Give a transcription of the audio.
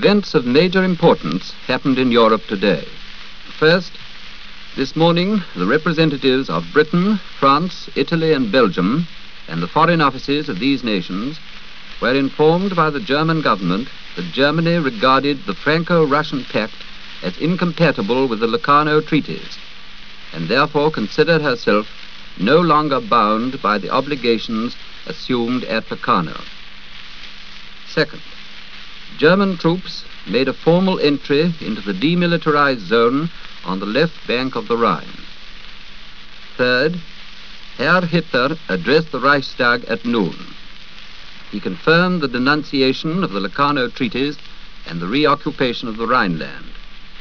Events of major importance happened in Europe today. First, this morning, the representatives of Britain, France, Italy, and Belgium, and the foreign offices of these nations, were informed by the German government that Germany regarded the Franco-Russian Pact as incompatible with the Locarno Treaties, and therefore considered herself no longer bound by the obligations assumed at Locarno. Second, German troops made a formal entry into the demilitarized zone on the left bank of the Rhine. Third, Herr Hitler addressed the Reichstag at noon. He confirmed the denunciation of the Locarno Treaties and the reoccupation of the Rhineland.